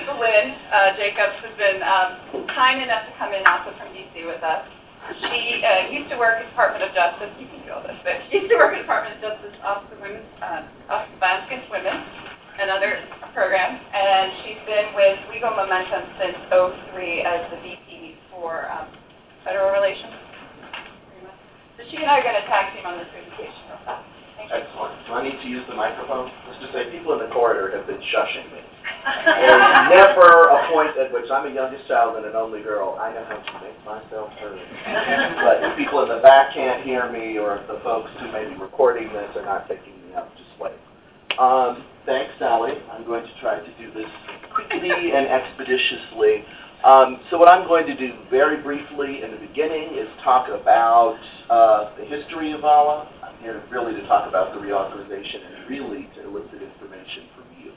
Lynn Jacobs has been kind enough to come in also from DC with us. She used to work at the Department of Justice. You can do all this, but she used to work at the Department of Justice Office of Violence Against Women and other programs, and she's been with Legal Momentum since '03 as the VP for Federal Relations. So she and I are going to tag team on this presentation real fast. Excellent. Do I need to use the microphone? Let's just say people in the corridor have been shushing me. There's never a point at which I'm a youngest child and an only girl. I know how to make myself heard. But if people in the back can't hear me, or if the folks who may be recording this are not picking me up, just wait. Thanks, Sally. I'm going to try to do this quickly and expeditiously. So what I'm going to do very briefly in the beginning is talk about the history of VAWA. I'm here really to talk about the reauthorization and really to elicit information from you.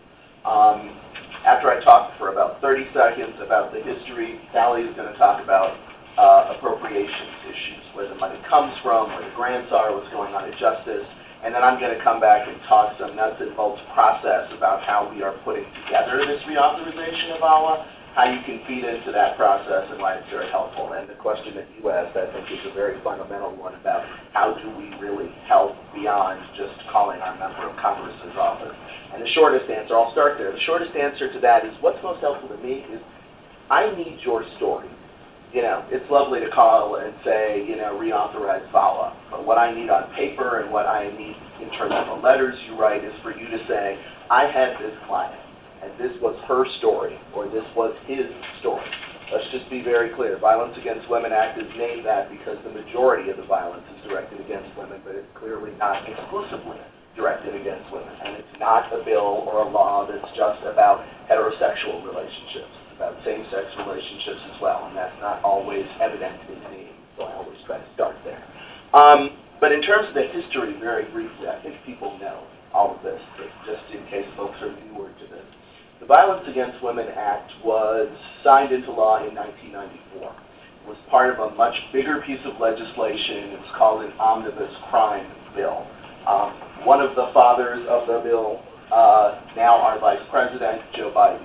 After I talk for about 30 seconds about the history, Sally is going to talk about appropriations issues, where the money comes from, where the grants are, what's going on at Justice, and then I'm going to come back and talk some nuts and bolts process about how we are putting together this reauthorization of VAWA, how you can feed into that process, and why it's very helpful. And the question that you asked, I think, is a very fundamental one about how do we really help beyond just calling our member of Congress's office. And the shortest answer, I'll start there, the shortest answer to that is what's most helpful to me is I need your story. You know, it's lovely to call and say, you know, reauthorize VAWA, but what I need on paper and what I need in terms of the letters you write is for you to say, I had this client, and this was her story, or this was his story. Let's just be very clear. Violence Against Women Act is named that because the majority of the violence is directed against women, but it's clearly not exclusively directed against women. And it's not a bill or a law that's just about heterosexual relationships. It's about same-sex relationships as well, and that's not always evident in the name, so I always try to start there. But in terms of the history, very briefly, I think people know all of this, but just in case folks are newer to this. The Violence Against Women Act was signed into law in 1994. It was part of a much bigger piece of legislation. It's called an omnibus crime bill. One of the fathers of the bill, now our Vice President, Joe Biden.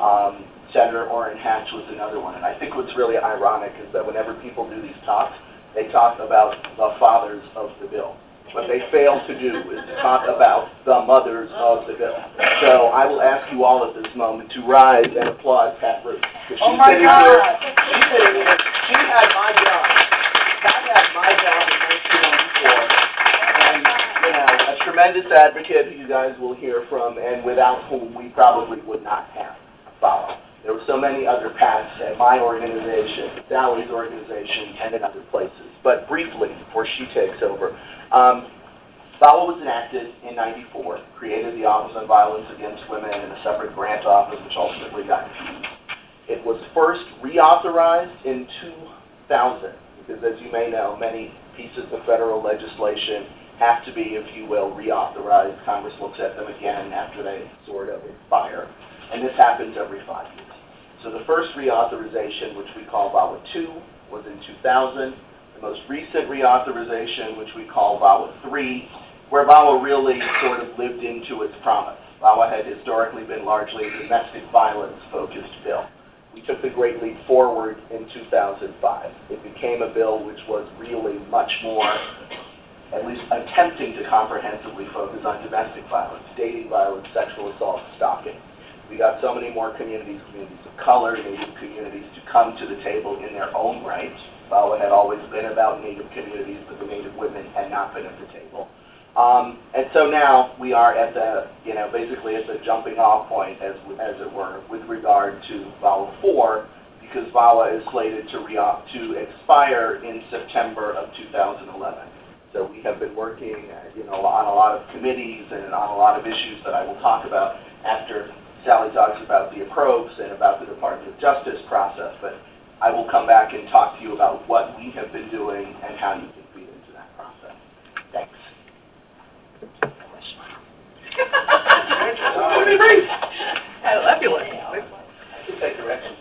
Senator Orrin Hatch was another one. And I think what's really ironic is that whenever people do these talks, they talk about the fathers of the bill. What they fail to do is to talk about the mothers of the bill. So I will ask you all at this moment to rise and applaud Pat Root. Oh my God! She's sitting here. She had my job. Pat had my job in 1994. And, you know, a tremendous advocate who you guys will hear from, and without whom we probably would not have VAWA. There were so many other Pats at my organization, Sally's organization, and in other places. But briefly, before she takes over, VAWA was enacted in '94, created the Office on Violence Against Women and a separate grant office, which ultimately got fused. It was first reauthorized in 2000, because as you may know, many pieces of federal legislation have to be, if you will, reauthorized. Congress looks at them again after they sort of expire. And this happens every 5 years. So the first reauthorization, which we call VAWA 2, was in 2000. The most recent reauthorization, which we call VAWA 3, where VAWA really sort of lived into its promise. VAWA had historically been largely a domestic violence-focused bill. We took the great leap forward in 2005. It became a bill which was really much more, at least attempting to comprehensively focus on domestic violence, dating violence, sexual assault, stalking. We got so many more communities of color, Native communities, to come to the table in their own right. VAWA had always been about Native communities, but the Native women had not been at the table. And so now we are at the, you know, basically at the jumping off point, as it were, with regard to VAWA 4, because VAWA is slated to expire in September of 2011. So we have been working, you know, on a lot of committees and on a lot of issues that I will talk about after Sally talks about the approbes and about the Department of Justice process, but I will come back and talk to you about what we have been doing and how you can feed into that process. Thanks. I love you. I can take direction.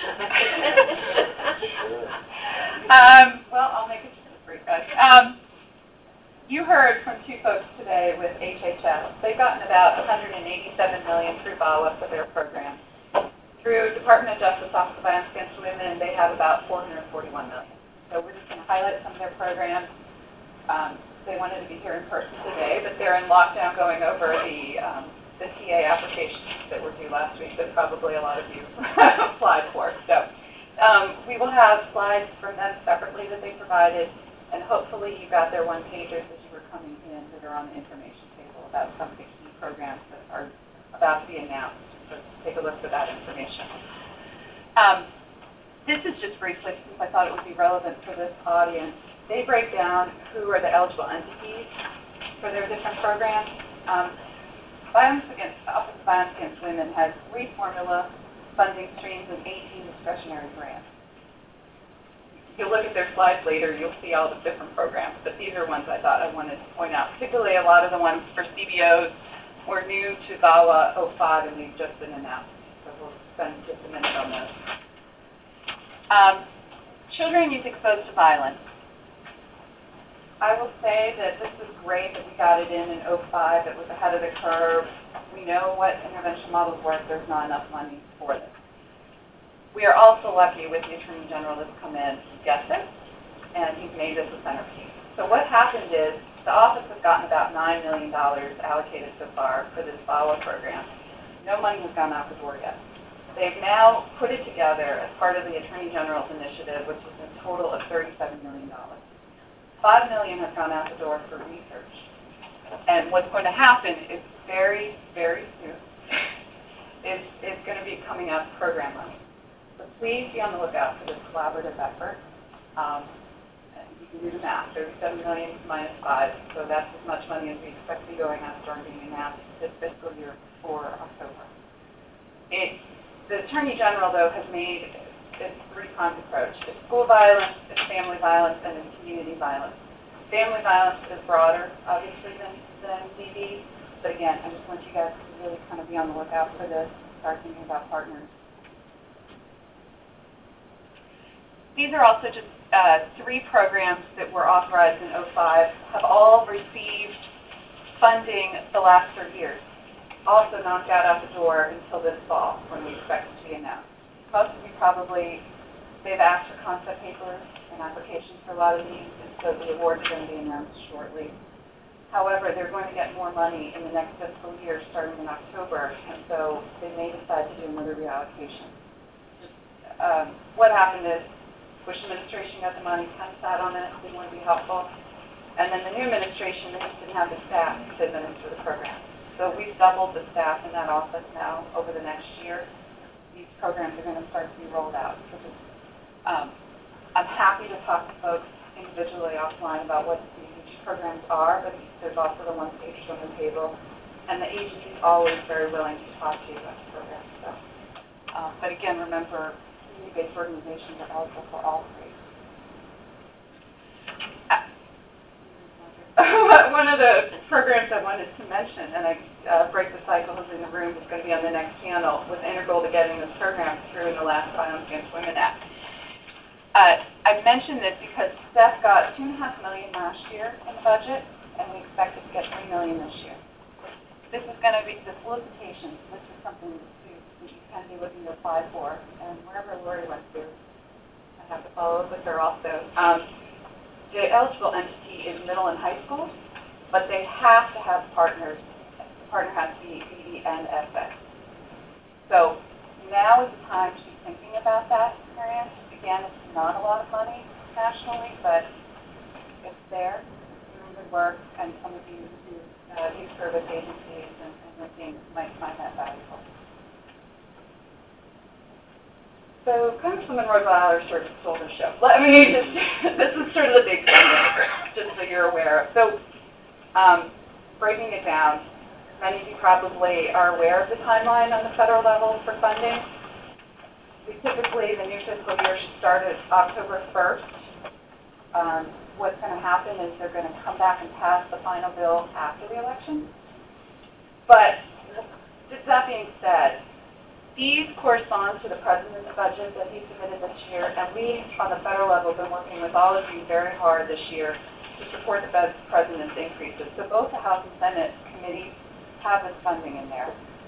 Well, I'll make it brief, guys. You heard from two folks today with HHS. They've gotten about $187 million through VAWA for their program. Through Department of Justice Office of Violence Against Women, they have about $441 million. So we're just going to highlight some of their programs. They wanted to be here in person today, but they're in lockdown going over the TA applications that were due last week that probably a lot of you applied for. So we will have slides from them separately that they provided, and hopefully you got their one-pagers as you were coming in that are on the information table about some of the key programs that are about to be announced. So take a look for that information. This is just briefly, since I thought it would be relevant for this audience. They break down who are the eligible entities for their different programs. Office of Violence Against Women has 3 formula funding streams and 18 discretionary grants. If you look at their slides later, you'll see all the different programs, but these are ones I thought I wanted to point out. Particularly a lot of the ones for CBOs were new to VAWA 05 and they've just been announced. So we'll spend just a minute on those. Children youth exposed to violence. I will say that this is great that we got it in 05. It was ahead of the curve. We know what intervention models work. There's not enough money for this. We are also lucky with the Attorney General that's come in to get this, and he's made this a centerpiece. So what happened is the office has gotten about $9 million allocated so far for this VAWA program. No money has gone out the door yet. They've now put it together as part of the Attorney General's initiative, which is a total of $37 million. $5 million has gone out the door for research. And what's going to happen is very, very soon is going to be coming out program money. So please be on the lookout for this collaborative effort. You can do the math, 37 million minus 5, so that's as much money as we expect to be going out the door and being announced this fiscal year before October. The Attorney General, though, has made this 3-pronged approach. It's school violence, it's family violence, and it's community violence. Family violence is broader, obviously, than DV, but again, I just want you guys to really kind of be on the lookout for this, start thinking about partners. These are also just 3 programs that were authorized in 05, have all received funding the last 3 years. Also not got out the door until this fall when we expect it to be announced. Most of you probably, they've asked for concept papers and applications for a lot of these, and so the awards are going to be announced shortly. However, they're going to get more money in the next fiscal year starting in October, and so they may decide to do another reallocation. What happened is Bush administration got the money, kind of sat on it, didn't want to be helpful, and then the new administration, they just didn't have the staff to administer the program. So we've doubled the staff in that office now over the next year. These programs are going to start to be rolled out. So I'm happy to talk to folks individually offline about what these programs are, but there's also the one-pagers on the table. And the agency is always very willing to talk to you about the program. So, but again, remember, community-based organizations are eligible for all 3. One of the programs I wanted to mention, and Break the Cycle is in the room, is going to be on the next panel, was integral to getting this program through in the last Violence Against Women Act. I mentioned this because Steph got $2.5 million last year in the budget, and we expect it to get $3 million this year. This is going to be the solicitation. This is something that you kind of be looking to apply for, and wherever Lori went to, I have to follow up with her also. The eligible entity is middle and high schools, but they have to have partners. The partner has to be ED and FX. So now is the time to be thinking about that experience. Again, it's not a lot of money nationally, but it's there. It's doing good work, and some of you who do service agencies and looking might find that valuable. So Congresswoman Roy-Bauer sort of stole the show. Let me just, this is sort of the big thing, just so you're aware of. So breaking it down, many of you probably are aware of the timeline on the federal level for funding. We typically, the new fiscal year should start at October 1st. What's going to happen is they're going to come back and pass the final bill after the election. But that being said, these correspond to the President's budget that he submitted this year, and we, on the federal level, have been working with all of you very hard this year to support the President's increases. So both the House and Senate committees have this funding in there.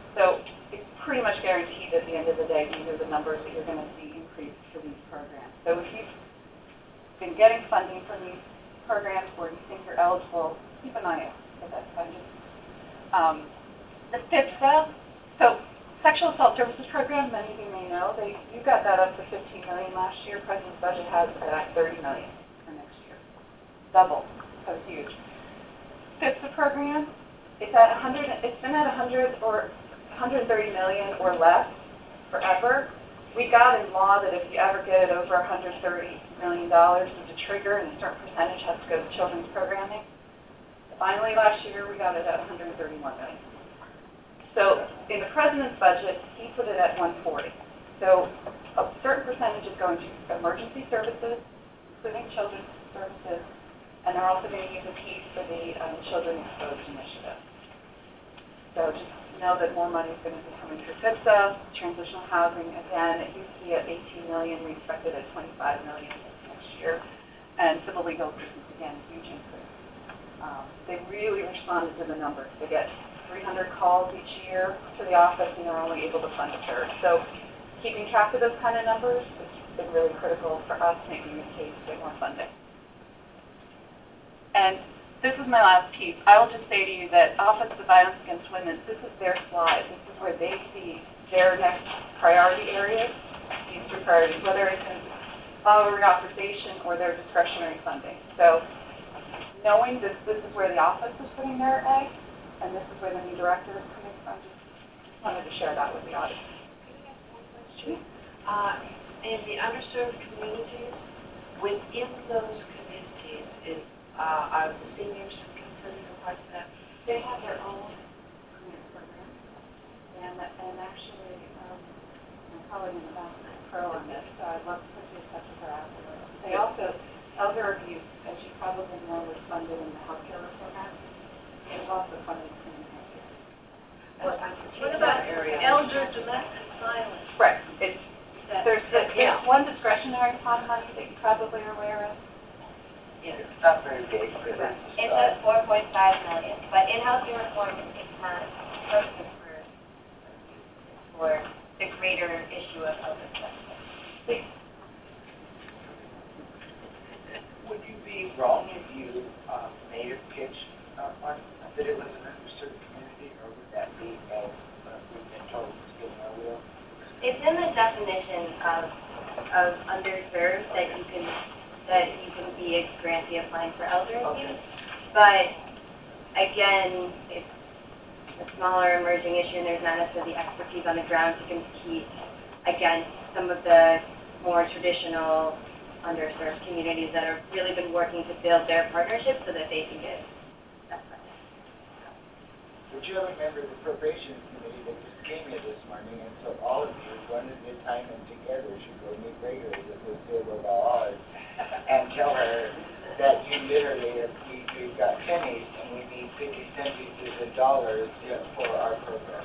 So it's pretty much guaranteed at the end of the day, these are the numbers that you're going to see increase for these programs. So if you've been getting funding from these programs or you think you're eligible, keep an eye out for that funding. The FIPSA, so Sexual Assault Services Program, many of you may know, you got that up to $15 million last year. President's budget has it at $30 million for next year. Double, so huge. FIPSA program, it's been at 100 or 130 million or less forever. We got in law that if you ever get it over $130 million, there's a trigger and a certain percentage has to go to children's programming. Finally, last year, we got it at 131 million. So in the president's budget, he put it at 140. So a certain percentage is going to emergency services, including children's services, and they're also going to use a piece for the Children Exposed Initiative. So just know that more money is going to be coming through FIPSA, transitional housing. Again, it used to be at 18 million. We expect it at 25 million next year. And civil legal assistance, again, huge increase. They really responded to the numbers. They get 300 calls each year to the office, and they're only able to fund a third. So keeping track of those kind of numbers has been really critical for us making the case to get more funding. And this is my last piece. I will just say to you that Office of Violence Against Women, this is their slide. This is where they see their next priority areas, these three priorities, whether it's in follow reauthorization or their discretionary funding. So knowing this is where the office is putting their eggs, and this is where the new director is coming from, just wanted to share that with the audience. In the underserved communities, within those communities, are the seniors considered part of that? They have their own program, and actually, my colleague in the back is pro on this, so I'd love to put you in touch with her afterwards. They also, elder abuse, as you probably know, was funded in the healthcare reform act. It was also funded in the healthcare. What about elder domestic violence? Right. There's one discretionary fund money that you probably are aware of. Yes. It's not very big. It's at 4.5 million, but in healthcare reform, it's not perfect for the greater issue of elder justice. Would you be wrong if you made a pitch on that it was an underserved community, or would that be as we've been told it's getting a will? It's in the definition of underserved that you can be a grantee applying for elder abuse. But again, it's a smaller emerging issue, and there's not necessarily expertise on the ground to compete against some of the more traditional underserved communities that have really been working to build their partnerships so that they can get that funding. Would you have a member of the appropriations committee that just came here this morning, and so all of you, one at a time and together, should go meet regularly with Lucille Oz and tell her that you literally, we've got pennies and we need 50 cents and dollars for our program.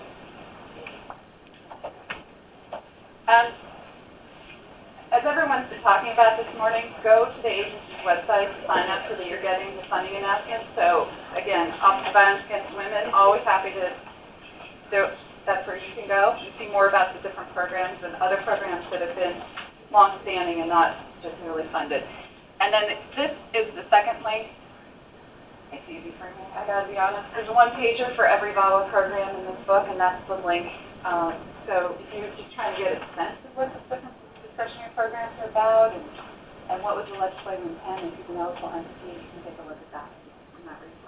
As everyone's been talking about this morning, go to the agency's website to sign up so that you're getting the funding announcement. So again, Office of Violence Against Women, always happy to that's where you can go. You see more about the different programs and other programs that have been long-standing and not just newly funded. And then this is the second link. It's easy for me, I gotta be honest. There's a one-pager for every VAWA program in this book, and that's the link. So if you're just trying to get a sense of what the different discretionary programs are about and what was the legislative intent, and if you're an eligible entity, you can take a look at that in that resource.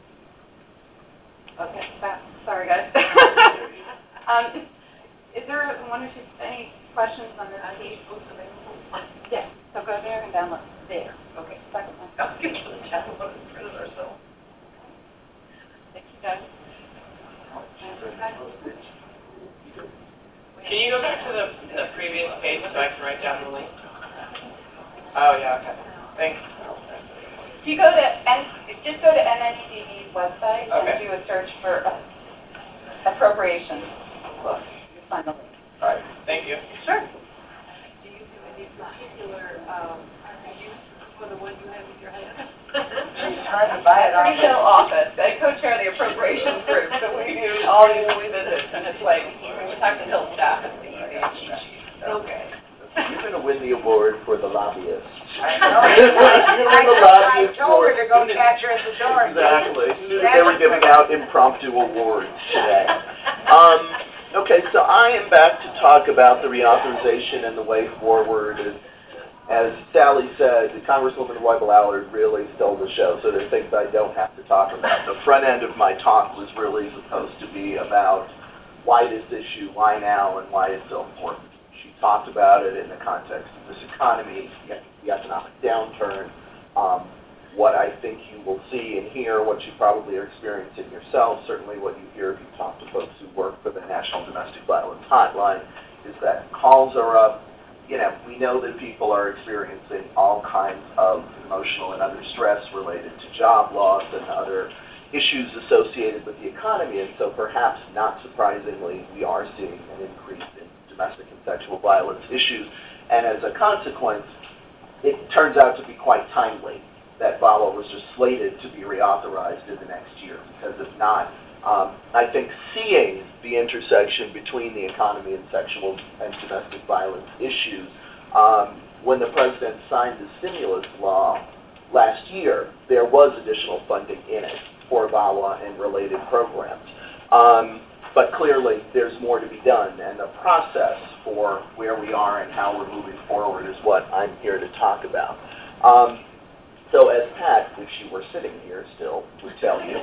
Okay, sorry guys. Is there one or two, any questions on this page? Yes, so go there and download. There, okay, second one. I'll get to the chat and look in front of ourselves. Thank you guys. Can you go back to the previous page so I can write down the link? Oh, yeah, okay. Thanks. If you go to, just go to MNCD's website and do a search for appropriations. Look, you'll find the link. All right, thank you. Sure. Do you do any particular use for the one you have in your hand? She's trying to buy it off. Retail office. I co-chair the appropriations group, so we do all these visits, and it's like, when we talk to Hill staff, it's the easy cheat sheet. Okay. You're gonna win the award for the lobbyist. I know. You're gonna win the lobbyist I told her to go award. catch her at the door. Exactly. They were giving out impromptu awards today. Okay, so I am back to talk about the reauthorization and the way forward. As Sally said, Congresswoman Roybal-Allard really stole the show, so there are things I don't have to talk about. The front end of my talk was really supposed to be about why this issue, why now, and why it's so important. She talked about it in the context of this economy, the economic downturn, what I think you will see and hear, what you probably are experiencing yourself, certainly what you hear if you talk to folks who work for the National Domestic Violence Hotline, is that calls are up. You know, we know that people are experiencing all kinds of emotional and other stress related to job loss and other issues associated with the economy, and so perhaps not surprisingly, we are seeing an increase in domestic and sexual violence issues, and as a consequence, it turns out to be quite timely that VAWA was just slated to be reauthorized in the next year, because if not, I think seeing the intersection between the economy and sexual and domestic violence issues, when the president signed the stimulus law last year, there was additional funding in it for VAWA and related programs. But clearly, there's more to be done, and the process for where we are and how we're moving forward is what I'm here to talk about. So as Pat, if she were sitting here still, would tell you,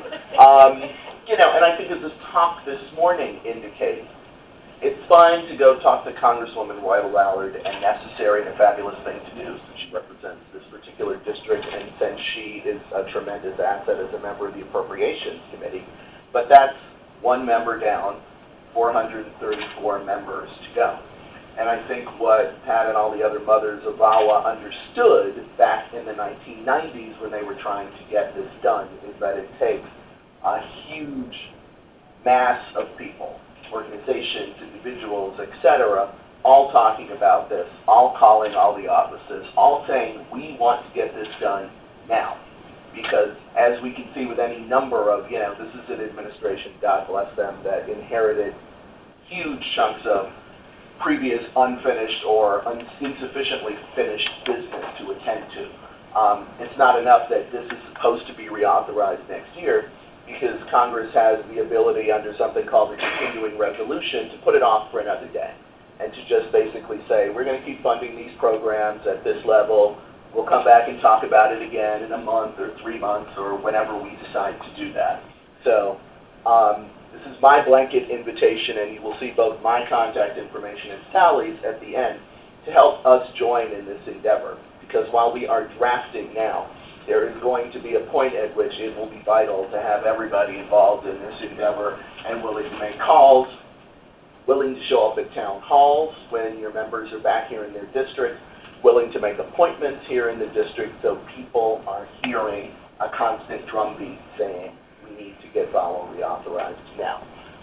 you know, and I think as this talk this morning indicates, it's fine to go talk to Congresswoman Roybal-Allard, and necessary and a fabulous thing to do, since she represents this particular district, and since she is a tremendous asset as a member of the Appropriations Committee. But that's one member down, 434 members to go. And I think what Pat and all the other mothers of VAWA understood back in the 1990s when they were trying to get this done is that it takes a huge mass of people, organizations, individuals, etc., all talking about this, all calling all the offices, all saying, we want to get this done now. Because as we can see with any number of, you know, this is an administration, God bless them, that inherited huge chunks of previous unfinished or insufficiently finished business to attend to. It's not enough that this is supposed to be reauthorized next year, because Congress has the ability under something called the continuing resolution to put it off for another day, and to just basically say, we're going to keep funding these programs at this level, we'll come back and talk about it again in a month or 3 months or whenever we decide to do that. So, this is my blanket invitation, and you will see both my contact information and Sally's at the end to help us join in this endeavor. Because while we are drafting now, there is going to be a point at which it will be vital to have everybody involved in this endeavor and willing to make calls, willing to show up at town halls when your members are back here in their district, willing to make appointments here in the district so people are hearing a constant drumbeat saying, need to get VAWA reauthorized now.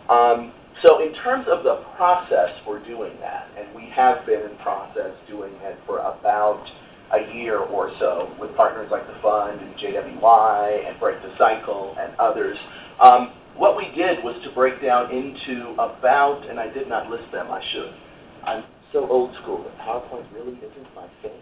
So in terms of the process for doing that, and we have been in process doing it for about a year or so with partners like the Fund and JWY and Break the Cycle and others, what we did was to break down into about, and I did not list them, I should. I'm so old school that PowerPoint really isn't my thing.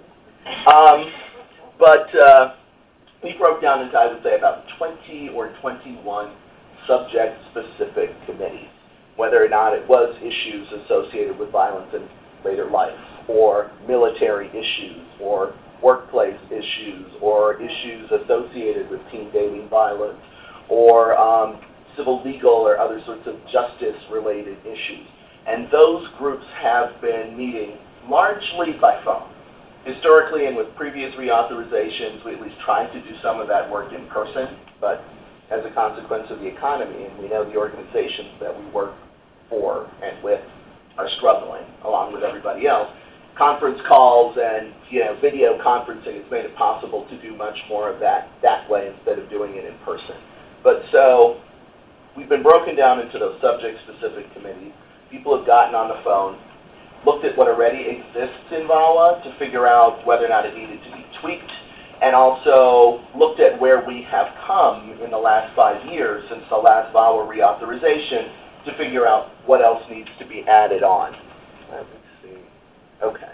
We broke down into, I would say, about 20 or 21 subject-specific committees, whether or not it was issues associated with violence in later life, or military issues, or workplace issues, or issues associated with teen dating violence, or civil legal or other sorts of justice-related issues. And those groups have been meeting largely by phone. Historically, and with previous reauthorizations, we at least tried to do some of that work in person, but as a consequence of the economy, and we know the organizations that we work for and with are struggling, along with everybody else, conference calls and video conferencing has made it possible to do much more of that way instead of doing it in person. But so we've been broken down into those subject-specific committees. People have gotten on the phone, looked at what already exists in VAWA to figure out whether or not it needed to be tweaked, and also looked at where we have come in the last 5 years since the last VAWA reauthorization to figure out what else needs to be added on. Let's see. Okay.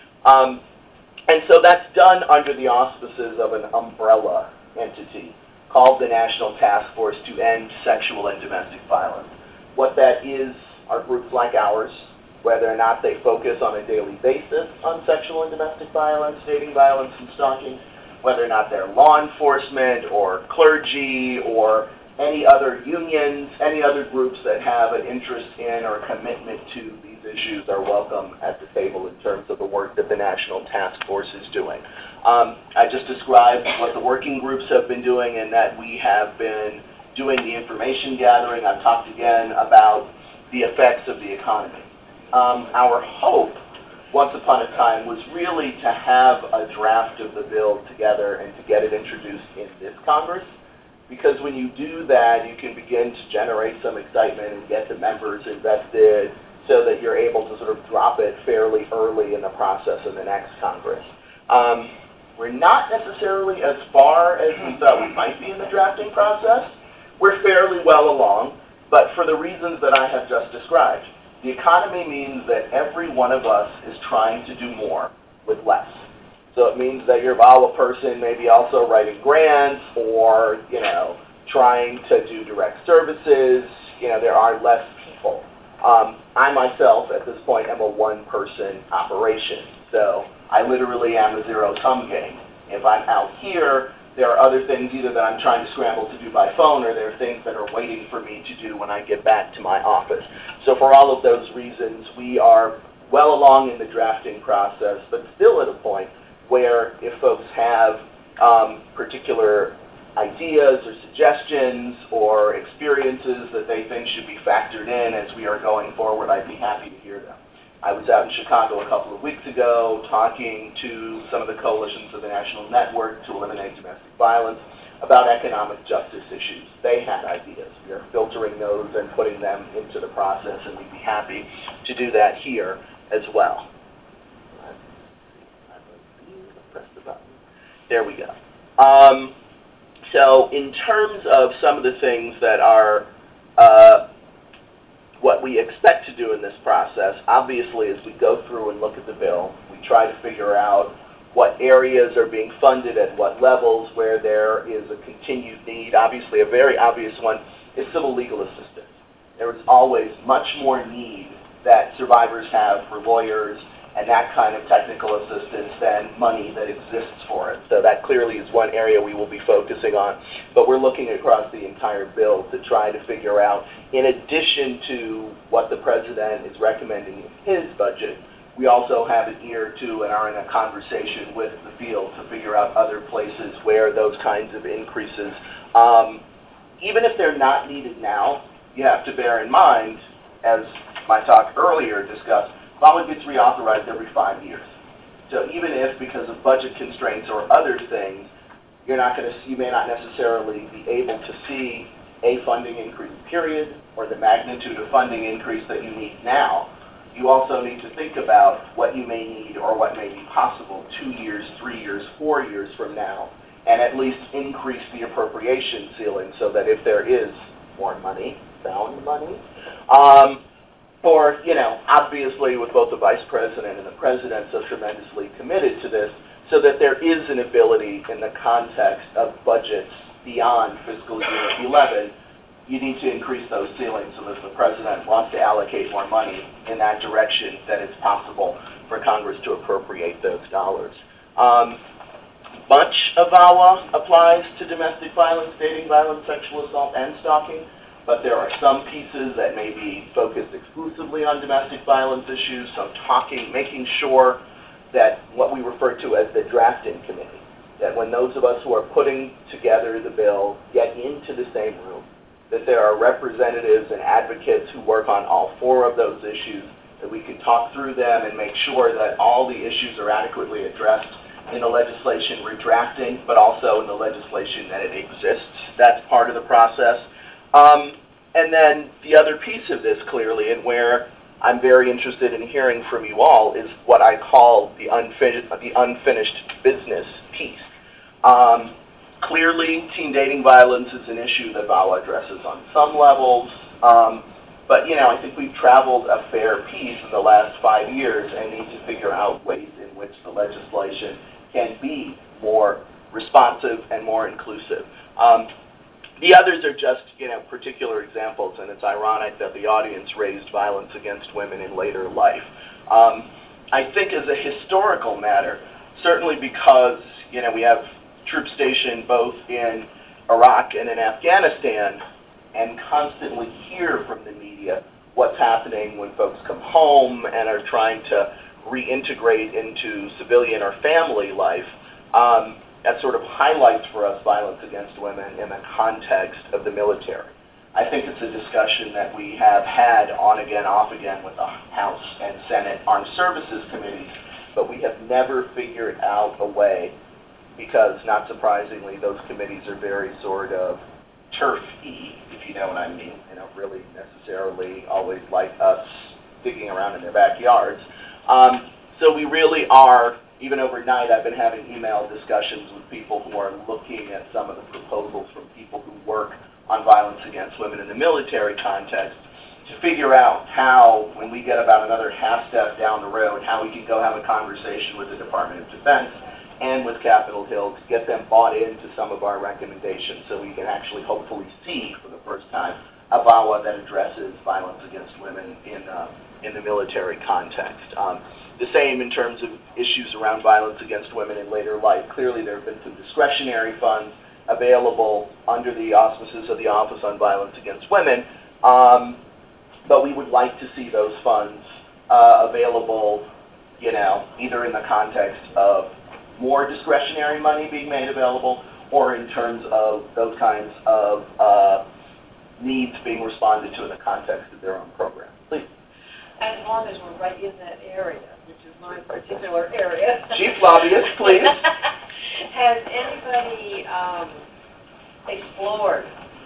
And so that's done under the auspices of an umbrella entity called the National Task Force to End Sexual and Domestic Violence. What that is are groups like ours, whether or not they focus on a daily basis on sexual and domestic violence, dating violence, and stalking, whether or not they're law enforcement or clergy or any other unions, any other groups that have an interest in or commitment to these issues are welcome at the table in terms of the work that the National Task Force is doing. I just described what the working groups have been doing and that we have been doing the information gathering. I've talked again about the effects of the economy. Our hope, once upon a time, was really to have a draft of the bill together and to get it introduced in this Congress, because when you do that, you can begin to generate some excitement and get the members invested so that you're able to sort of drop it fairly early in the process in the next Congress. We're not necessarily as far as we thought we might be in the drafting process. We're fairly well along, but for the reasons that I have just described. The economy means that every one of us is trying to do more with less. So it means that your VAWA person may be also writing grants or, trying to do direct services. There are less people. I myself, at this point, am a one-person operation. So I literally am a zero-sum game. If I'm out here, there are other things either that I'm trying to scramble to do by phone or there are things that are waiting for me to do when I get back to my office. So for all of those reasons, we are well along in the drafting process, but still at a point where if folks have particular ideas or suggestions or experiences that they think should be factored in as we are going forward, I'd be happy to hear them. I was out in Chicago a couple of weeks ago talking to some of the coalitions of the National Network to Eliminate Domestic Violence about economic justice issues. They had ideas. We are filtering those and putting them into the process, and we'd be happy to do that here as well. Press the button. There we go. So in terms of some of the things that are what we expect to do in this process, obviously as we go through and look at the bill, we try to figure out what areas are being funded at what levels, where there is a continued need. Obviously, a very obvious one is civil legal assistance. There is always much more need that survivors have for lawyers and that kind of technical assistance than money that exists for it. So that clearly is one area we will be focusing on. But we're looking across the entire bill to try to figure out, in addition to what the President is recommending in his budget, we also have an ear to and are in a conversation with the field to figure out other places where those kinds of increases, even if they're not needed now, you have to bear in mind, as my talk earlier discussed, VAWA gets reauthorized every 5 years. So even if, because of budget constraints or other things, you may not necessarily be able to see a funding increase period or the magnitude of funding increase that you need now, you also need to think about what you may need or what may be possible 2 years, 3 years, 4 years from now, and at least increase the appropriation ceiling so that if there is more money, found money, obviously with both the Vice President and the President so tremendously committed to this, so that there is an ability in the context of budgets beyond fiscal year 11, you need to increase those ceilings so that if the President wants to allocate more money in that direction, that it's possible for Congress to appropriate those dollars. Much of VAWA applies to domestic violence, dating violence, sexual assault, and stalking, but there are some pieces that may be focused exclusively on domestic violence issues, so making sure that what we refer to as the drafting committee, that when those of us who are putting together the bill get into the same room, that there are representatives and advocates who work on all 4 of those issues, that we can talk through them and make sure that all the issues are adequately addressed in the legislation we're drafting, but also in the legislation that it exists. That's part of the process. And then the other piece of this, clearly, and where I'm very interested in hearing from you all, is what I call the unfinished business piece. Clearly, teen dating violence is an issue that VAWA addresses on some levels, But, you know, I think we've traveled a fair piece in the last 5 years and need to figure out ways in which the legislation can be more responsive and more inclusive. The others are just, you know, particular examples, and it's ironic that the audience raised violence against women in later life. I think as a historical matter, certainly because, you know, we have troops stationed both in Iraq and in Afghanistan, and constantly hear from the media what's happening when folks come home and are trying to reintegrate into civilian or family life. That sort of highlights for us violence against women in the context of the military. I think it's a discussion that we have had on again, off again with the House and Senate Armed Services Committees, but we have never figured out a way, because not surprisingly, those committees are very sort of turf-y, if you know what I mean. They don't really necessarily always like us digging around in their backyards. So we really are, even overnight, I've been having email discussions with people who are looking at some of the proposals from people who work on violence against women in the military context to figure out how, when we get about another half step down the road, how we can go have a conversation with the Department of Defense and with Capitol Hill to get them bought into some of our recommendations so we can actually hopefully see for the first time a VAWA that addresses violence against women in the military context. The same in terms of issues around violence against women in later life. Clearly there have been some discretionary funds available under the auspices of the Office on Violence Against Women, but we would like to see those funds available, you know, either in the context of more discretionary money being made available, or in terms of those kinds of needs being responded to in the context of their own program. Please. As long as we're right in that area, which is my particular area. Chief Lobbyist, please. Has anybody explored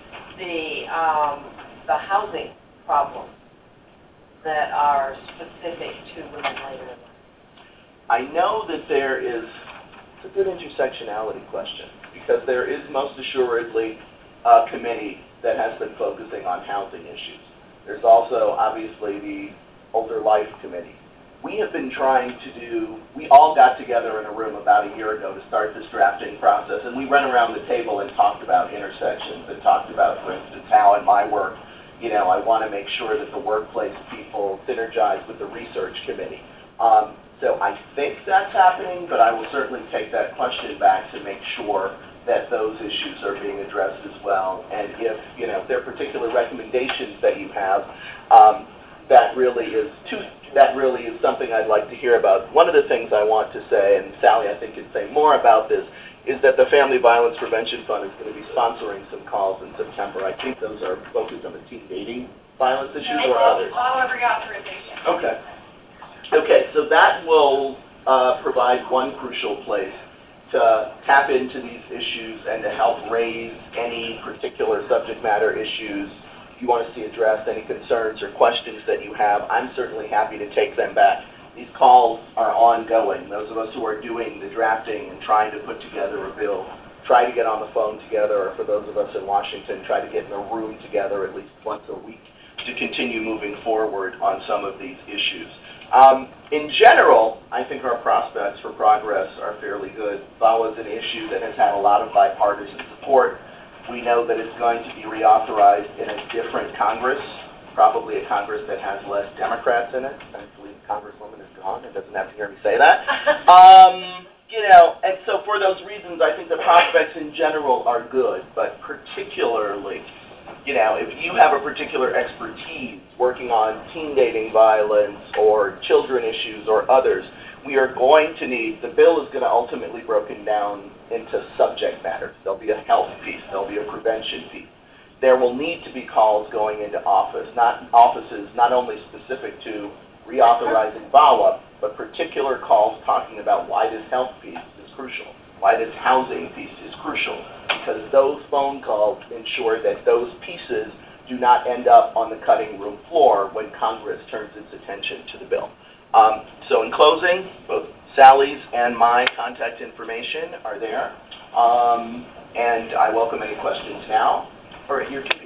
the housing problems that are specific to women later in life? I know that there is, it's a good intersectionality question, because there is most assuredly a committee that has been focusing on housing issues. There's also, obviously, the Older Life Committee. We have been trying to do, we all got together in a room about a year ago to start this drafting process, and we went around the table and talked about intersections and talked about, for instance, how in my work, you know, I want to make sure that the workplace people synergize with the research committee. So I think that's happening, but I will certainly take that question back to make sure that those issues are being addressed as well. And if, you know, if there are particular recommendations that you have, that really is something I'd like to hear about. One of the things I want to say, and Sally I think can say more about this, is that the Family Violence Prevention Fund is going to be sponsoring some calls in September. I think those are focused on the teen dating violence issues or others. All reauthorization. Okay. Okay, so that will provide one crucial place to tap into these issues and to help raise any particular subject matter issues you want to see addressed, any concerns or questions that you have. I'm certainly happy to take them back. These calls are ongoing. Those of us who are doing the drafting and trying to put together a bill, try to get on the phone together, or for those of us in Washington, try to get in a room together at least once a week to continue moving forward on some of these issues. In general, I think our prospects for progress are fairly good. VAWA is an issue that has had a lot of bipartisan support. We know that it's going to be reauthorized in a different Congress, probably a Congress that has less Democrats in it. Thankfully, the Congresswoman is gone and doesn't have to hear me say that. You know, and so for those reasons, I think the prospects in general are good, but particularly, you know, if you have a particular expertise working on teen dating violence or children issues or others, we are going to need, the bill is going to ultimately be broken down into subject matters. There'll be a health piece, there'll be a prevention piece. There will need to be calls going into offices, not only specific to reauthorizing VAWA, but particular calls talking about why this health piece is crucial, why this housing piece is crucial, because those phone calls ensure that those pieces do not end up on the cutting room floor when Congress turns its attention to the bill. So in closing, both Sally's and my contact information are there, and I welcome any questions now or at your convenience.